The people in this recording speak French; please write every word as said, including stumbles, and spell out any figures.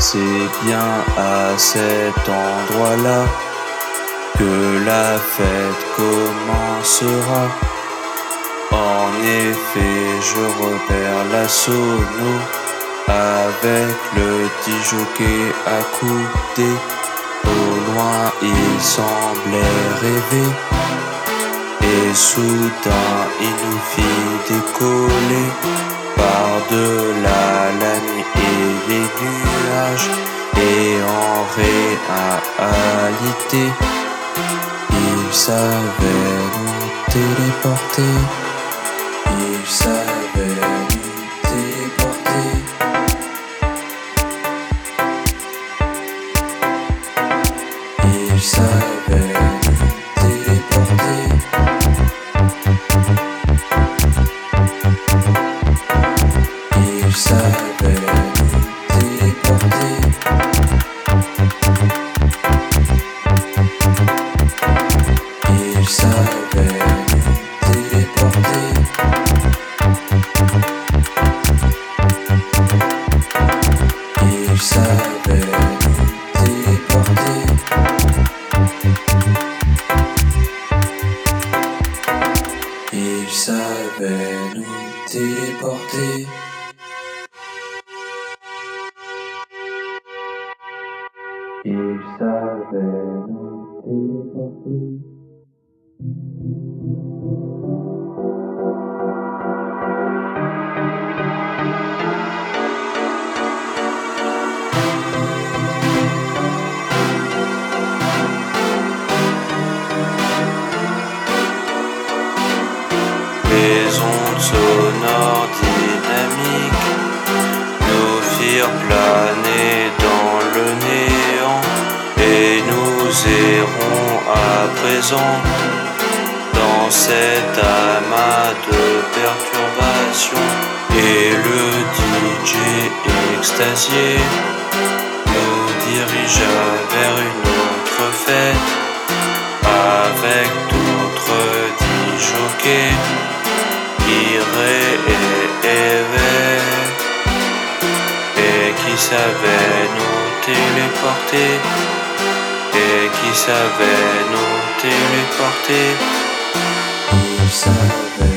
C'est bien à cet endroit-là que la fête commencera. En effet, je repère la sono avec le petit jockey accoudé. Au loin, il semblait rêver. Et soudain, il nous fit décoller par-delà la nuit et les nuages. Et en réalité, il savait nous téléporter. Il savait nous téléporter. Il savait nous téléporter. Il savait nous téléporter. Il savait nous téléporter. Il savait nous téléporter. Il savait nous téléporter. Il savait nous téléporter. Les ondes sonores dynamiques nous firent planer dans le néant, et nous errons à présent dans cet amas de perturbations. Et le D J extasié nous dirigea vers une autre fête avec d'autres dix jockeys qui rêvaient et qui savaient nous téléporter, et qui savaient nous téléporter. Ils savaient